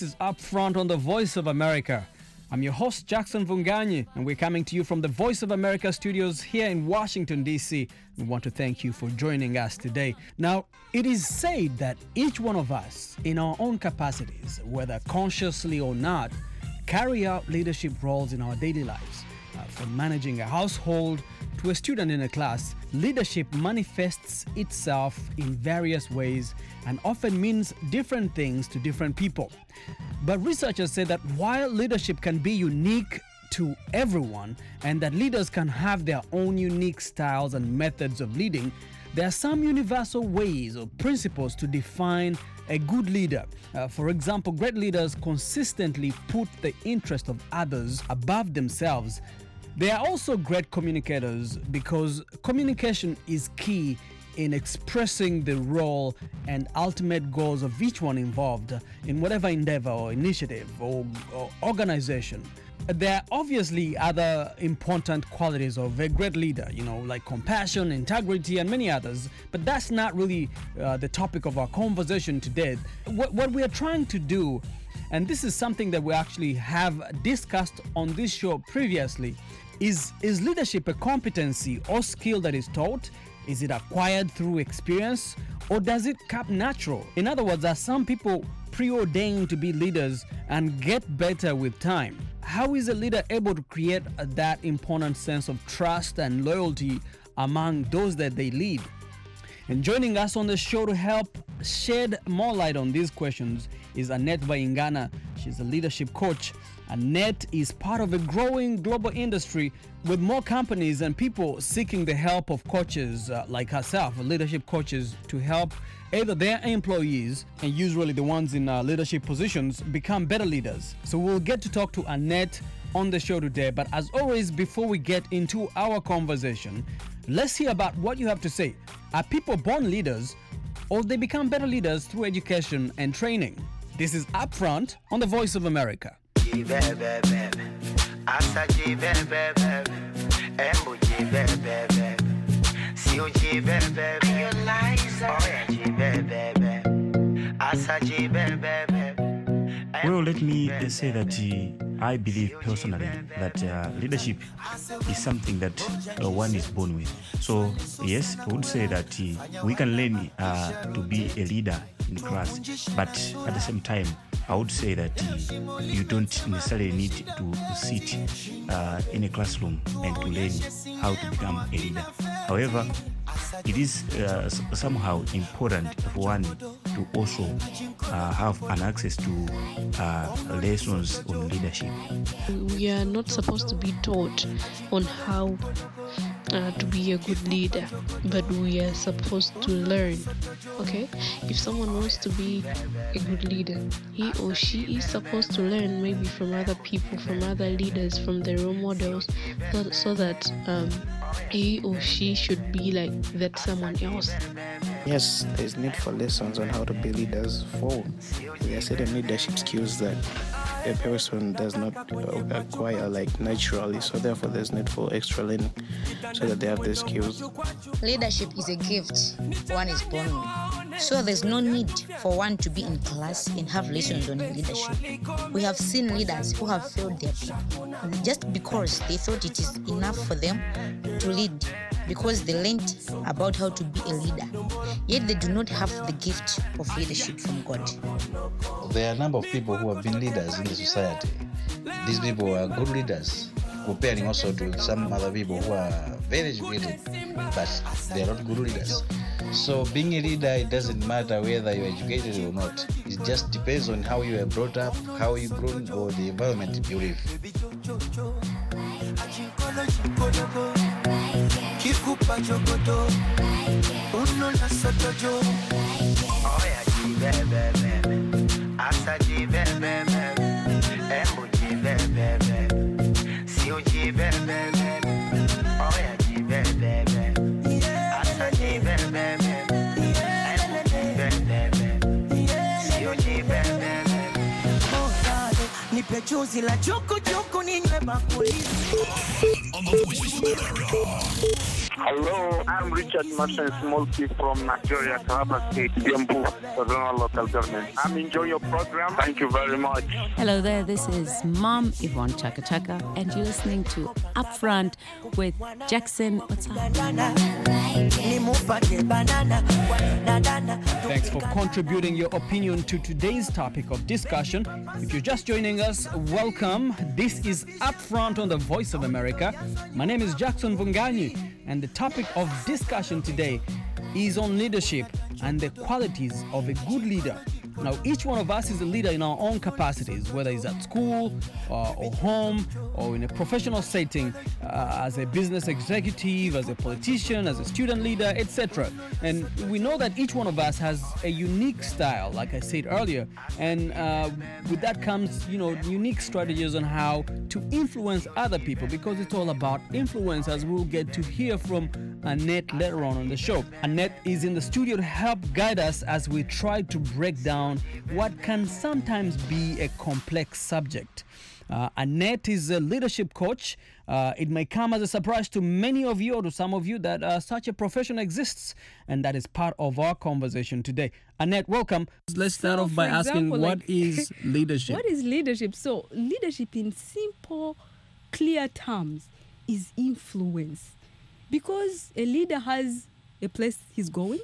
is Up Front on the Voice of America. I'm your host, Jackson Vunganyi, and we're coming to you from the Voice of America studios here in Washington, D.C. We want to thank you for joining us today. Now, it is said that each one of us, in our own capacities, whether consciously or not, carry out leadership roles in our daily lives. From managing a household to a student in a class, leadership manifests itself in various ways and often means different things to different people. But researchers say that while leadership can be unique to everyone and that leaders can have their own unique styles and methods of leading, there are some universal ways or principles to define a good leader. For example, great leaders consistently put the interest of others above themselves. They are also great communicators because communication is key in expressing the role and ultimate goals of each one involved in whatever endeavor or initiative or organization. There are obviously other important qualities of a great leader, like compassion, integrity, and many others, but that's not really the topic of our conversation today. What we are trying to do, and this is something that we actually have discussed on this show previously, is leadership a competency or skill that is taught? Is it acquired through experience, or does it come natural? In other words, are some people preordained to be leaders and get better with time? How is a leader able to create that important sense of trust and loyalty among those that they lead? And joining us on the show to help shed more light on these questions is Annette Bayingana. She's a leadership coach. Annette is part of a growing global industry with more companies and people seeking the help of coaches like herself, leadership coaches, to help either their employees, and usually the ones in leadership positions, become better leaders. So we'll get to talk to Annette on the show today. But as always, before we get into our conversation, let's hear about what you have to say. Are people born leaders, or they become better leaders through education and training? This is Upfront on the Voice of America. Well, let me say that I believe personally that leadership is something that one is born with. So, yes, I would say that we can learn to be a leader in class, but at the same time, I would say that you don't necessarily need to sit in a classroom and to learn how to become a leader. However, it is somehow important for one to also have an access to lessons on leadership. We are not supposed to be taught on how to be a good leader, but we are supposed to learn. Okay, if someone wants to be a good leader, he or she is supposed to learn maybe from other people, from other leaders, from their role models, so that he or she should be like that someone else. Yes, there's need for lessons on how to be leaders. There are certain leadership skills that a person does not acquire naturally, so therefore there's need for extra learning so that they have the skills. Leadership is a gift one is born with, so there's no need for one to be in class and have lessons on leadership. We have seen leaders who have failed their people just because they thought it is enough for them to lead, because they learned about how to be a leader, yet they do not have the gift of leadership from God. There are a number of people who have been leaders in the society. These people are good leaders, comparing also to some other people who are very educated, but they are not good leaders. So being a leader, it doesn't matter whether you're educated or not. It just depends on how you are brought up, how you grown, or the environment you live. Chozi la joko joko ninywe bakuli. On the Voice of America. Hello, I'm Richard Martin Smolky from Nigeria, Taraba State, Yembu, Regional Local Government. I'm enjoying your program. Thank you very much. Hello there, this is Mom Yvonne Chaka Chaka, and you're listening to Upfront with Jackson. What's up? Thanks for contributing your opinion to today's topic of discussion. If you're just joining us, welcome. This is Upfront on the Voice of America. My name is Jackson Vunganyi, and the topic of discussion today is on leadership and the qualities of a good leader. Now, each one of us is a leader in our own capacities, whether it's at school or home or in a professional setting, as a business executive, as a politician, as a student leader, etc. And we know that each one of us has a unique style, like I said earlier, and with that comes, unique strategies on how to influence other people, because it's all about influence, as we'll get to hear from Annette later on the show. Annette is in the studio to help guide us as we try to break down what can sometimes be a complex subject. Annette is a leadership coach. It may come as a surprise to many of you or to some of you that such a profession exists, and that is part of our conversation today. Annette, welcome. Let's start off by asking, what is leadership? What is leadership? So leadership in simple, clear terms is influence, because a leader has a place he's going,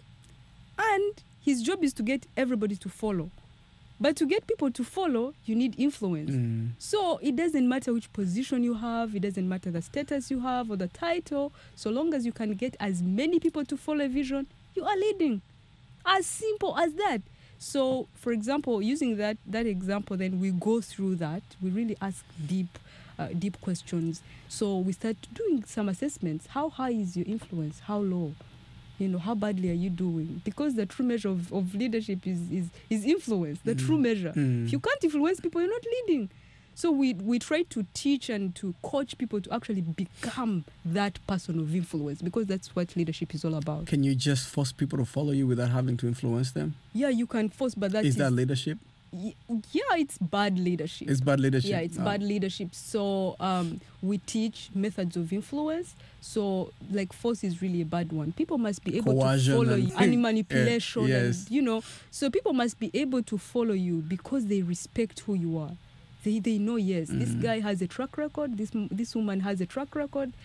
and his job is to get everybody to follow. But to get people to follow, you need influence. So it doesn't matter which position you have, it doesn't matter the status you have or the title, so long as you can get as many people to follow a vision, you are leading. As simple as that. So, for example, using that example, then we go through that. We really ask deep questions. So we start doing some assessments. How high is your influence? How low? How badly are you doing? Because the true measure of leadership is influence, the true measure. If you can't influence people, you're not leading. So we try to teach and to coach people to actually become that person of influence, because that's what leadership is all about. Can you just force people to follow you without having to influence them? Yeah, you can force, but is that leadership? Yeah, it's bad leadership. It's bad leadership. Yeah, it's bad leadership. So we teach methods of influence. So like force is really a bad one. People must be able to follow you. And manipulation. Yes. And, so people must be able to follow you because they respect who you are. They know, yes, this guy has a track record. This woman has a track record.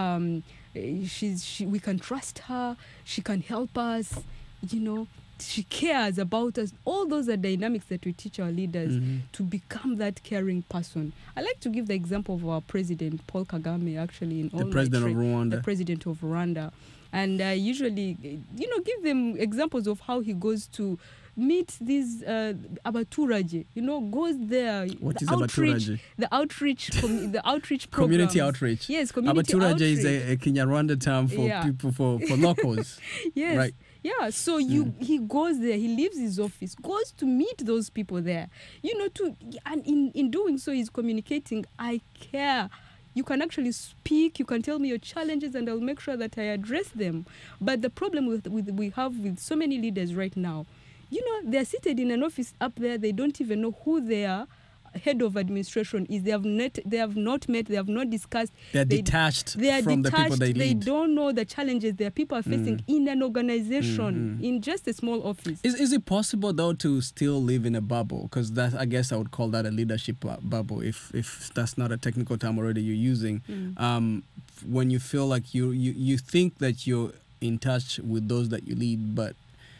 We can trust her. She can help us. She cares about us. All those are dynamics that we teach our leaders to become that caring person. I like to give the example of our president, Paul Kagame, actually. The president of Rwanda. And I usually, give them examples of how he goes to meet these abaturage, goes there. What is abaturage? The outreach program. Community outreach. Yes, community outreach. Abaturage is a Kinyarwanda term for people, for locals. Yes. Right. Yeah, so he goes there, he leaves his office, goes to meet those people there, and in doing so, he's communicating, I care. You can actually speak, you can tell me your challenges, and I'll make sure that I address them. But the problem we have with so many leaders right now, they're seated in an office up there, they don't even know who they are. Head of administration is. They have not met, they have not discussed. They're detached from the people they lead. They don't know the challenges their people are facing in an organization, in just a small office. Is it possible though to still live in a bubble? Because I guess I would call that a leadership bubble, if that's not a technical term already you're using. When you feel like you think that you're in touch with those that you lead, but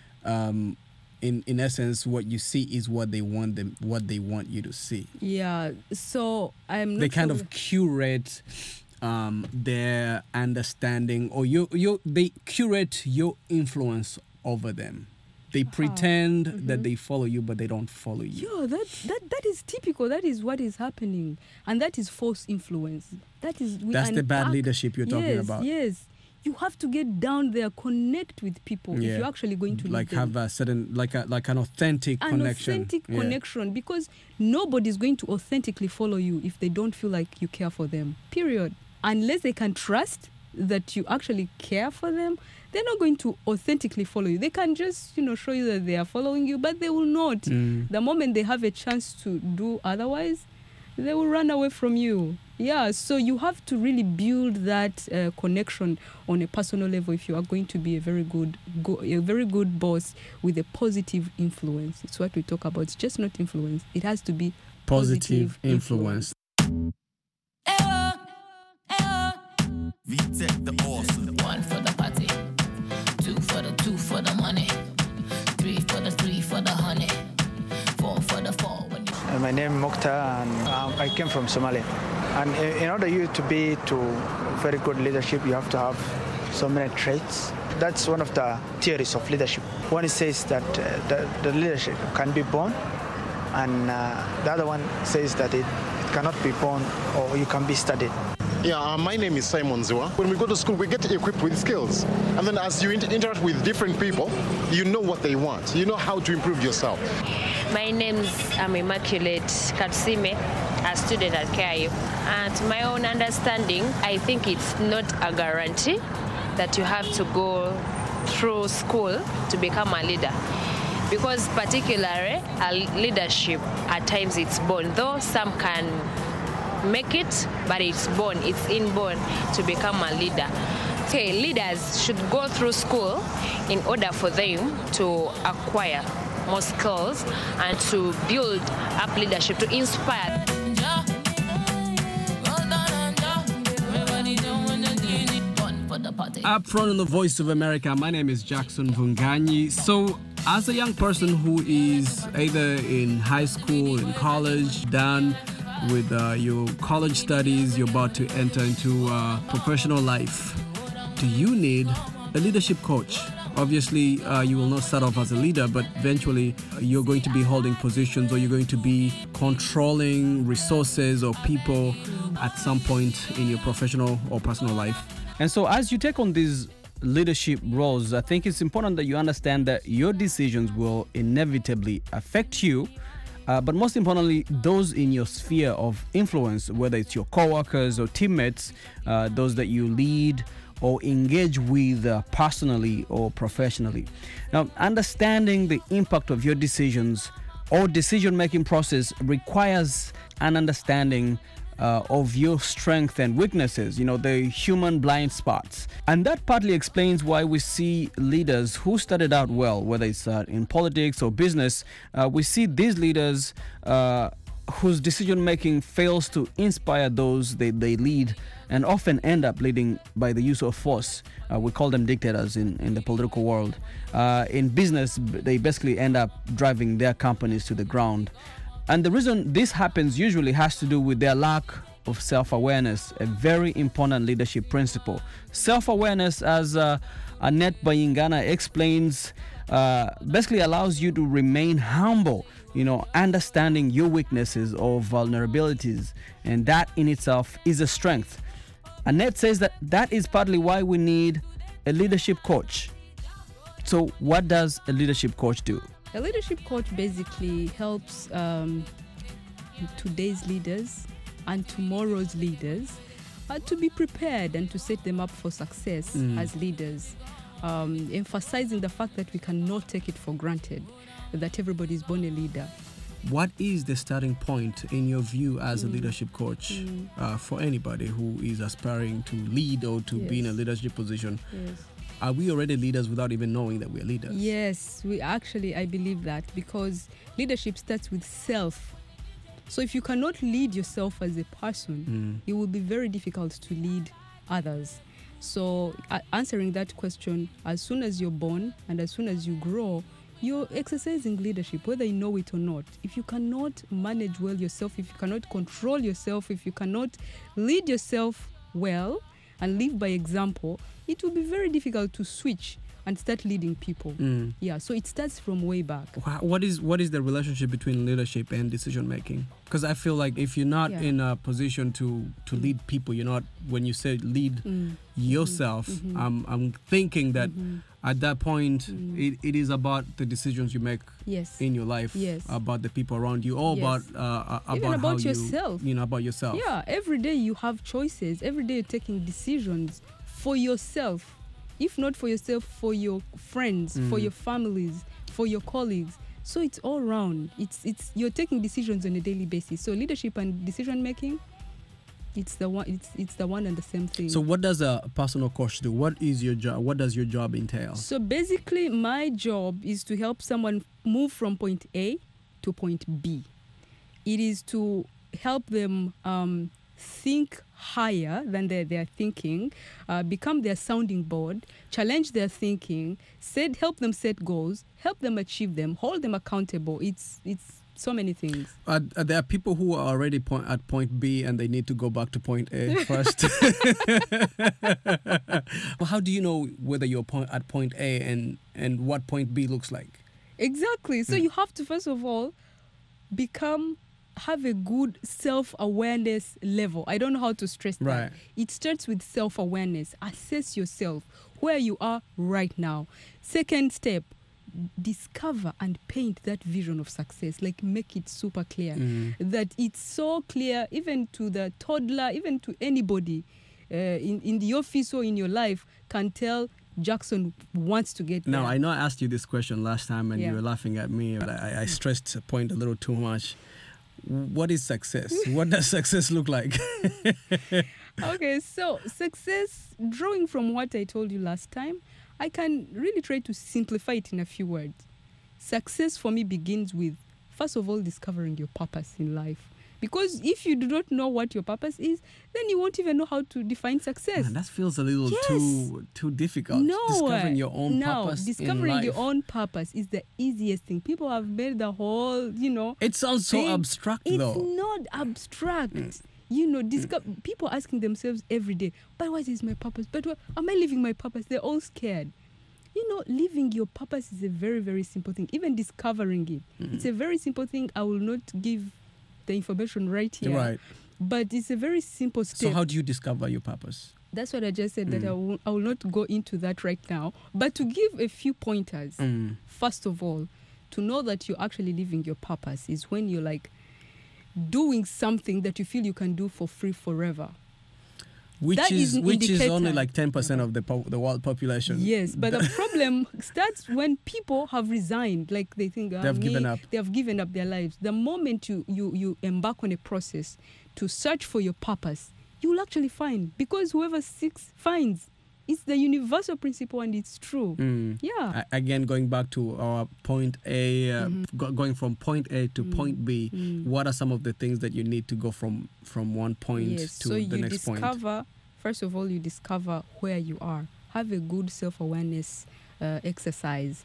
in essence, what you see is what they want you to see. Yeah. So I'm not. They kind of curate their understanding, or they curate your influence over them. They pretend that they follow you, but they don't follow you. Yeah, that is typical. That is what is happening, and that is false influence. That's the bad leadership you're talking about. Yes. You have to get down there, connect with people if you're actually going to lead them. Have a certain, like an authentic connection. An authentic connection, because nobody's going to authentically follow you if they don't feel like you care for them, period. Unless they can trust that you actually care for them, they're not going to authentically follow you. They can just, show you that they are following you, but they will not. The moment they have a chance to do otherwise, they will run away from you. Yeah, so you have to really build that connection on a personal level if you are going to be a very good boss with a positive influence. It's what we talk about. It's just not influence. It has to be positive influence. The awesome. 1 for the party, 2 for the money, 3 for the honey, 4 for the 4. My name is Mokhtar, and I came from Somalia. And in order to be very good leadership, you have to have so many traits. That's one of the theories of leadership. One says that the leadership can be born, and the other one says that it cannot be born or you can be studied. Yeah, my name is Simon Ziwa. When we go to school, we get equipped with skills. And then as you interact with different people, you know what they want. You know how to improve yourself. My name's Immaculate Katsime, a student at KIU. And to my own understanding, I think it's not a guarantee that you have to go through school to become a leader. Because particularly, a leadership, at times it's born, though some can make it, but it's inborn to become a leader. Okay, leaders should go through school in order for them to acquire more skills and to build up leadership, to inspire. Up front on the Voice of America, my name is Jackson Vunganyi. So, as a young person who is either in high school, in college, done with your college studies, you're about to enter into professional life, do you need a leadership coach? Obviously, you will not start off as a leader, but eventually you're going to be holding positions or you're going to be controlling resources or people at some point in your professional or personal life. And so as you take on these leadership roles, I think it's important that you understand that your decisions will inevitably affect you, but most importantly, those in your sphere of influence, whether it's your coworkers or teammates, those that you lead or engage with personally or professionally. Now, understanding the impact of your decisions or decision-making process requires an understanding of your strengths and weaknesses, the human blind spots. And that partly explains why we see leaders who started out well, whether it's in politics or business, we see these leaders whose decision-making fails to inspire those they lead and often end up leading by the use of force. We call them dictators in the political world. In business, they basically end up driving their companies to the ground. And the reason this happens usually has to do with their lack of self-awareness, a very important leadership principle. Self-awareness, as Annette Bayingana explains, basically allows you to remain humble, understanding your weaknesses or vulnerabilities, and that in itself is a strength. Annette says that is partly why we need a leadership coach. So what does a leadership coach do? A leadership coach basically helps today's leaders and tomorrow's leaders to be prepared and to set them up for success as leaders, emphasizing the fact that we cannot take it for granted that everybody is born a leader. What is the starting point in your view as a leadership coach for anybody who is aspiring to lead or to be in a leadership position? Yes. Are we already leaders without even knowing that we're leaders? Yes, I believe that, because leadership starts with self. So if you cannot lead yourself as a person, it will be very difficult to lead others. So answering that question, as soon as you're born and as soon as you grow, you're exercising leadership, whether you know it or not. If you cannot manage well yourself, if you cannot control yourself, if you cannot lead yourself well and live by example, it will be very difficult to switch and start leading people. Yeah, so it starts from way back. What is the relationship between leadership and decision making? Because I feel like if you're not in a position to lead people, you're not, when you say lead yourself, I'm thinking that at that point it is about the decisions you make in your life, about the people around you, or about even about how yourself. About yourself. Yeah, every day you have choices. Every day you're taking decisions for yourself. If not for yourself, for your friends, for your families, for your colleagues. So it's all round. It's you're taking decisions on a daily basis. So leadership and decision making It's the one. It's the one and the same thing. So what does a personal coach do? What is your job? What does your job entail? So basically, my job is to help someone move from point A to point B. It is to help them think higher than they're thinking, become their sounding board, challenge their thinking, help them set goals, help them achieve them, hold them accountable. It's so many things. There are people who are already at point B and they need to go back to point A first. Well, how do you know whether you're at point A and what point B looks like? Exactly. So you have to, first of all, have a good self-awareness level. I don't know how to stress that. Right. It starts with self-awareness. Assess yourself, where you are right now. Second step, discover and paint that vision of success. Like, make it super clear. That it's so clear, even to the toddler, even to anybody in the office or in your life can tell Jackson wants to get there. Now, I know I asked you this question last time and you were laughing at me, but I stressed a point a little too much. What is success? What does success look like? Okay, so success, drawing from what I told you last time, I can really try to simplify it in a few words. Success for me begins with, first of all, discovering your purpose in life. Because if you do not know what your purpose is, then you won't even know how to define success. Man, that feels a little too difficult. No, discovering your own purpose discovering in life. your own purpose is the easiest thing. People have made the whole, It sounds so abstract, though. It's not abstract. People asking themselves every day, but what is my purpose? But am I living my purpose? They're all scared. Living your purpose is a very, very simple thing. Even discovering it, it's a very simple thing. I will not give the information right here. Right. But it's a very simple step. So how do you discover your purpose? That's what I just said, that I will not go into that right now. But to give a few pointers, first of all, to know that you're actually living your purpose is when you're like doing something that you feel you can do for free forever. Which is only like 10% of the world population. Yes, but the problem starts when people have resigned. Like they think they have given up. They have given up their lives. The moment you embark on a process to search for your purpose, you will actually find. Because whoever seeks finds. It's the universal principle and it's true. Yeah. Again, going back to our point A, going from point A to point B, what are some of the things that you need to go from one point to the next point? First of all, you discover where you are. Have a good self-awareness exercise.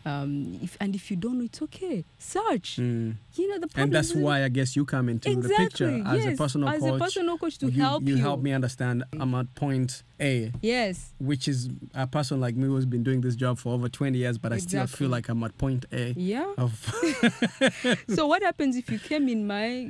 If you don't know, it's okay. Search. The problem. And that's why I guess you come into the picture as a personal coach. As a personal coach to help you. You help me understand I'm at point A. Yes. Which is a person like me who's been doing this job for over 20 years, but I still feel like I'm at point A. Yeah. So what happens if you came in my,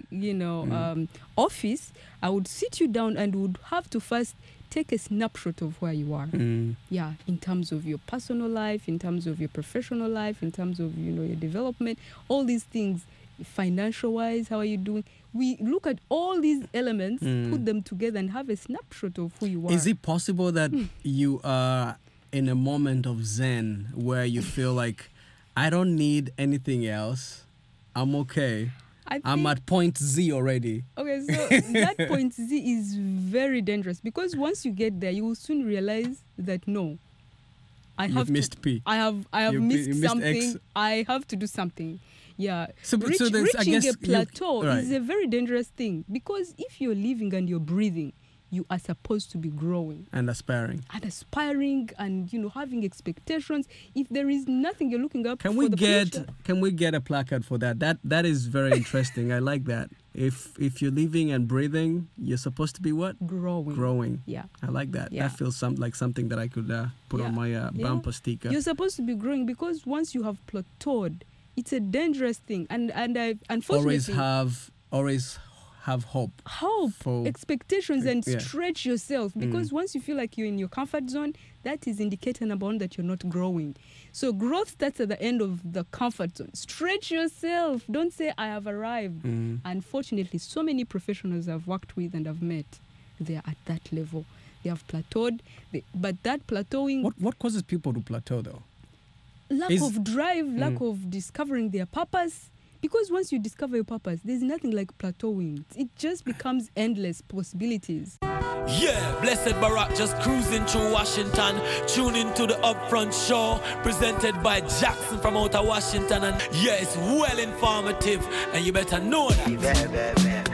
office? I would sit you down and would have to first take a snapshot of where you are. Yeah, in terms of your personal life, in terms of your professional life, in terms of, your development, all these things, financial-wise, how are you doing? We look at all these elements, put them together and have a snapshot of who you are. Is it possible that you are in a moment of zen where you feel like, I don't need anything else, I'm okay? I'm at point Z already. Okay, so that point Z is very dangerous because once you get there, you will soon realize that no, You've missed P. I have missed something. X. I have to do something. Yeah. Reaching a plateau is a very dangerous thing because if you're living and you're breathing, you are supposed to be growing and aspiring and having expectations. If there is nothing you're looking up, can we get a placard for that? That is very interesting. I like that. If you're living and breathing, you're supposed to be what? Growing. Yeah. I like that. Yeah. That feels like something that I could put on my bumper sticker. You're supposed to be growing because once you have plateaued, it's a dangerous thing. And I unfortunately always have hope, expectations, and stretch yourself because once you feel like you're in your comfort zone, that is indicator number one that you're not growing. So growth starts at the end of the comfort zone. Stretch yourself. Don't say I have arrived. Unfortunately, so many professionals I've worked with and I've met, they are at that level. They have plateaued, but that plateauing. What causes people to plateau though? Lack of drive, lack of discovering their purpose. Because once you discover your purpose, there's nothing like plateauing. It just becomes endless possibilities. Yeah, Blessed Barack just cruising through Washington. Tune into the Upfront show presented by Jackson from outer Washington. And yeah, it's well informative, and you better know that.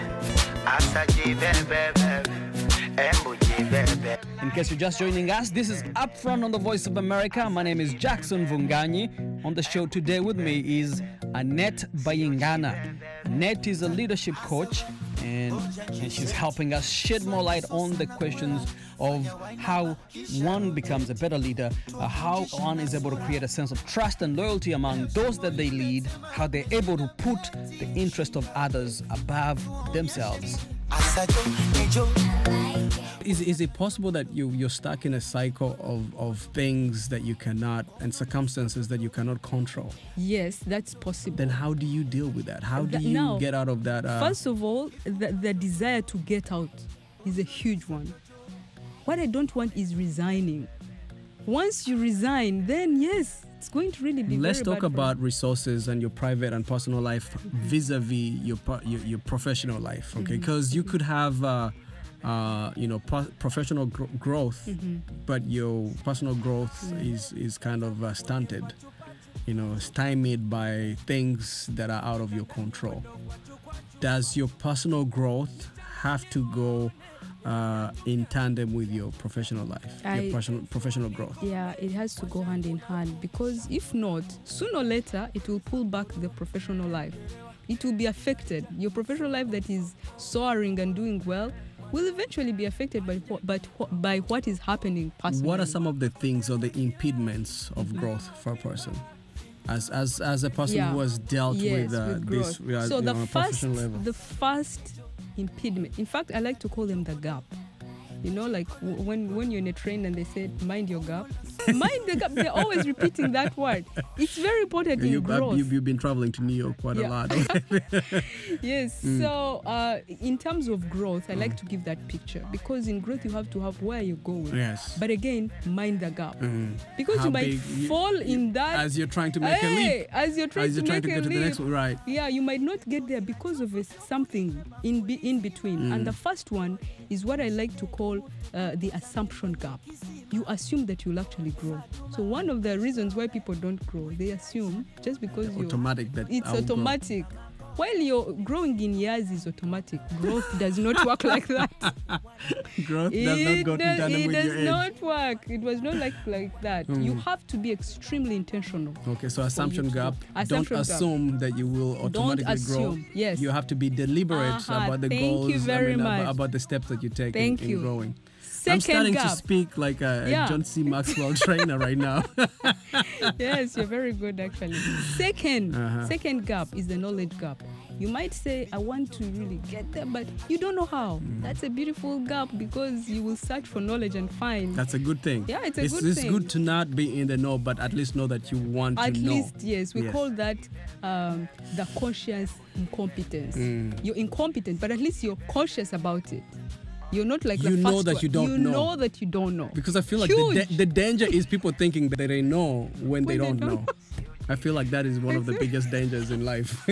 In case you're just joining us, this is Upfront on the Voice of America. My name is Jackson Vunganyi. On the show today with me is Annette Bayingana. Annette is a leadership coach, and she's helping us shed more light on the questions of how one becomes a better leader, how one is able to create a sense of trust and loyalty among those that they lead, how they're able to put the interest of others above themselves. Is it possible that you're stuck in a cycle of things that you cannot, and circumstances that you cannot control? Yes, that's possible. Then how do you deal with that? How do you get out of that? First of all, the desire to get out is a huge one. What I don't want is resigning. Once you resign, then yes, it's going to really be Let's very talk bad about resources and your private and personal life vis-a-vis your professional life, okay? Because you could have professional growth, but your personal growth is kind of stunted, stymied by things that are out of your control. Does your personal growth have to go in tandem with your professional life, your professional growth? Yeah, it has to go hand in hand, because if not, sooner or later, it will pull back the professional life. It will be affected. Your professional life that is soaring and doing well will eventually be affected by what is happening personally. What are some of the things or the impediments of growth for a person? As a person who has dealt with this so on a professional level? The first impediment, in fact, I like to call them the gap. Like when you're in a train and they say, mind your gap. Mind the gap. They're always repeating that word. It's very important in growth. You've been traveling to New York quite a lot. Yes. So in terms of growth, I like to give that picture, because in growth you have to have where you're going. Yes. But again, mind the gap. Because you might fall in that. As you're trying to make a leap. As you're trying to get to the next one, right. Yeah, you might not get there because of something in between. And the first one is what I like to call the assumption gap. You assume that you'll actually grow. So one of the reasons why people don't grow, they assume just because it's automatic. While you're growing in years is automatic, growth does not work like that. Growth does not go in tandem with your age. It does not work. It was not like that. You have to be extremely intentional. Okay, so assumption gap. Don't assume that you will automatically grow. Yes. You have to be deliberate about the goals. Thank you very much. About the steps that you take in growing. Second I'm starting gap. to speak like a John C. Maxwell trainer right now. Yes, you're very good actually. Second gap is the knowledge gap. You might say, I want to really get there, but you don't know how. That's a beautiful gap, because you will search for knowledge and find. That's a good thing. Yeah, it's good thing. It's good to not be in the know, but at least know that you want to know. At least, yes. We call that the conscious incompetence. You're incompetent, but at least you're conscious about it. You're not like you know that you don't know. You know that you don't know. Because I feel like the danger is people thinking that they know when they don't know. I feel like that is one of the biggest dangers in life.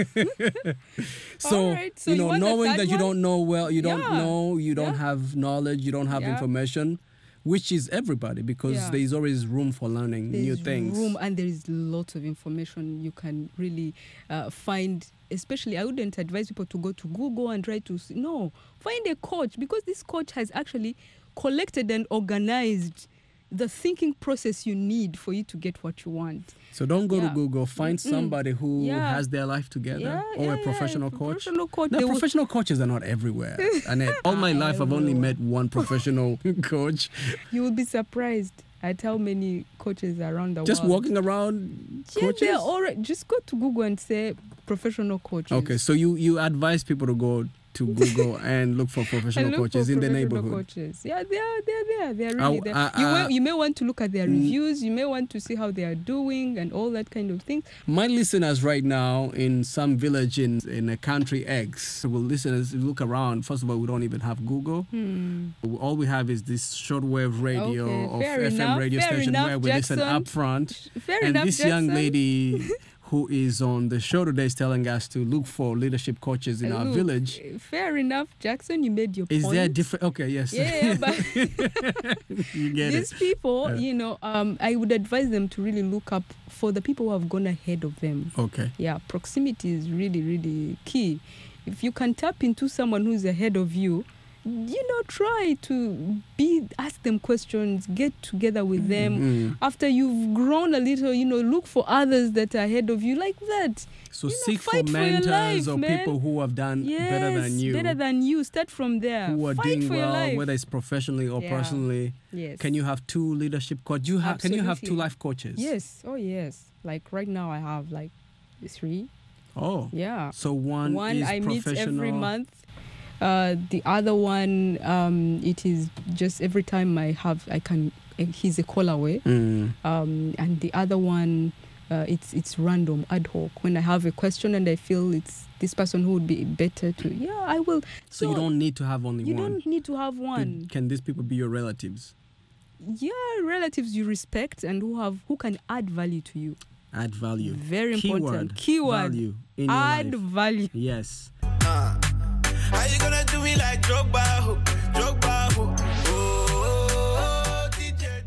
So, knowing that you don't know well, you don't know, you don't have knowledge, you don't have information, which is everybody, because there is always room for learning new things. And there is lots of information you can really find. Especially, I wouldn't advise people to go to Google and try to find a coach, because this coach has actually collected and organized the thinking process you need for you to get what you want. So don't go to Google. Find somebody who has their life together, or a professional coach. Professional coaches are not everywhere. And all my life, I've only met one professional coach. You will be surprised at how many coaches around the world. Just walking around coaches? They're already, just go to Google and say professional coaches. Okay, so you advise people to go to Google and look for professional coaches in the neighborhood. Coaches. Yeah, they're there. They're really there. You may want to look at their reviews. You may want to see how they are doing and all that kind of thing. My listeners right now in some village in a country X will look around. First of all, we don't even have Google. All we have is this shortwave radio FM radio station where we listen up front. This young lady who is on the show today, is telling us to look for leadership coaches in our village. Fair enough, Jackson. You made your point. Is there different? Okay, yes. Yeah, but you get these people, I would advise them to really look up for the people who have gone ahead of them. Okay. Yeah, proximity is really, really key. If you can tap into someone who's ahead of you, try to ask them questions, get together with them. After you've grown a little, look for others that are ahead of you like that. So seek for mentors or people who have done better than you. Better than you. Start from there. Who are Fight doing for your well, life. whether it's professionally or personally. Yes. Can you have two leadership coaches? Can you have two life coaches? Yes. Oh, yes. Like right now I have like 3. Oh. Yeah. So one is I meet professional. every month. The other one, it is just every time he's a call away. And the other one, it's random, ad hoc. When I have a question and I feel it's this person who would be better to, I will. So you don't need to have only one. You don't need to have one. Can these people be your relatives? Yeah, relatives you respect and who can add value to you. Add value. Very important. Keyword. Value in your add life. value. Yes. How you gonna do me like Drogba? DJ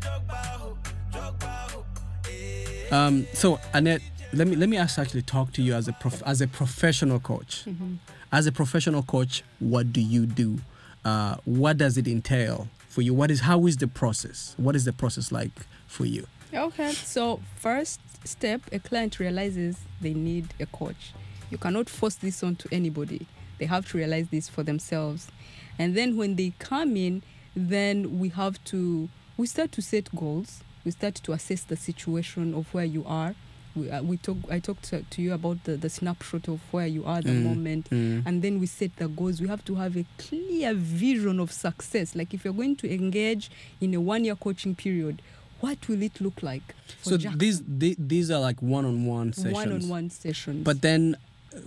Drogba. So Annette, let me actually talk to you as a professional coach. Mm-hmm. As a professional coach, what do you do? What does it entail for you? How is the process? What is the process like for you? Okay, so first step, a client realizes they need a coach. You cannot force this onto anybody. They have to realize this for themselves. And then when they come in, then we start to set goals. We start to assess the situation of where you are. I talked to you about the snapshot of where you are at the moment. And then we set the goals. We have to have a clear vision of success. Like if you're going to engage in a 1-year coaching period, what will it look like? So these are like one-on-one sessions. One-on-one sessions. But then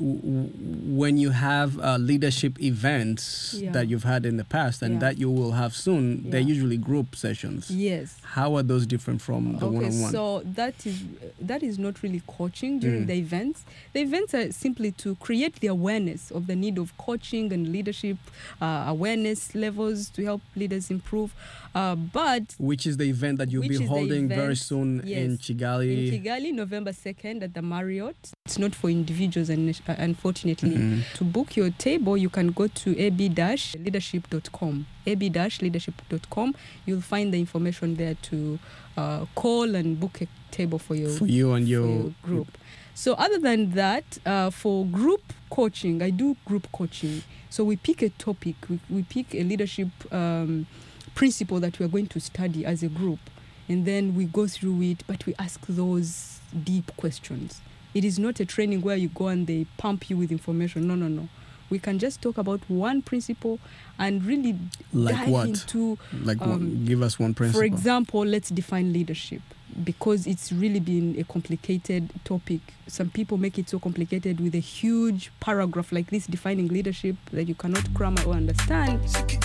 when you have leadership events that you've had in the past and that you will have soon, they're usually group sessions. Yes. How are those different from the one-on-one? So that is not really coaching during the events. The events are simply to create the awareness of the need of coaching and leadership awareness levels to help leaders improve. Which is the event that you'll be holding very soon in Kigali? In Kigali, November 2nd at the Marriott. It's not for individuals, and unfortunately. To book your table, you can go to ab-leadership.com. ab-leadership.com. You'll find the information there to call and book a table for you and your group. So other than that, for group coaching, I do group coaching. So we pick a topic, we pick a leadership principle that we are going to study as a group, and then we go through it, but we ask those deep questions. It is not a training where you go and they pump you with information. No. We can just talk about one principle and really dive into... give us one principle. For example, let's define leadership, because it's really been a complicated topic. Some people make it so complicated with a huge paragraph like this defining leadership that you cannot cram or understand.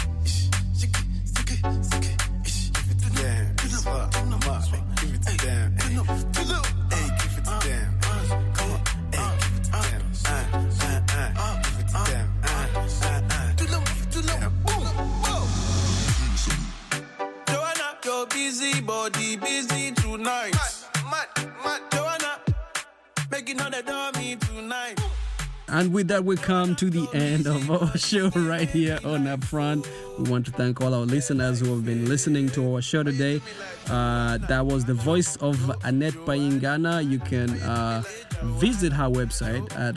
Busy body, busy tonight. Joanna, making all the dummy tonight. And with that, we come to the end of our show right here on Upfront. We want to thank all our listeners who have been listening to our show today. That was the voice of Annette Bayingana. You can visit her website at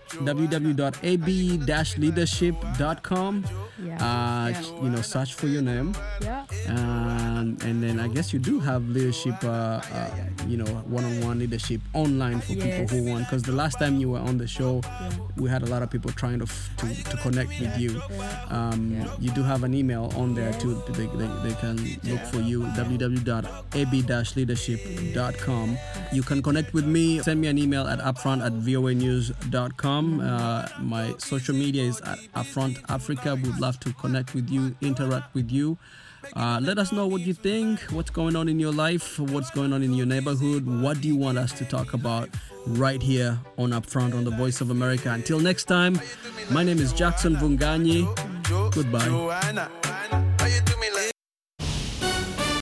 www.ab-leadership.com. Search for your name. And then I guess you do have leadership, one-on-one leadership online for people who want. Because the last time you were on the show, we had a lot of people trying to connect with you. You do have an email on there too. They can look for you, www.ab-leadership.com. You can connect with me. Send me an email at upfront@voanews.com. My social media is at Upfront Africa. We'd love to connect with you, interact with you. Let us know what you think, what's going on in your life, what's going on in your neighborhood. What do you want us to talk about right here on Upfront on the Voice of America? Until next time, my name is Jackson Vunganyi. Goodbye.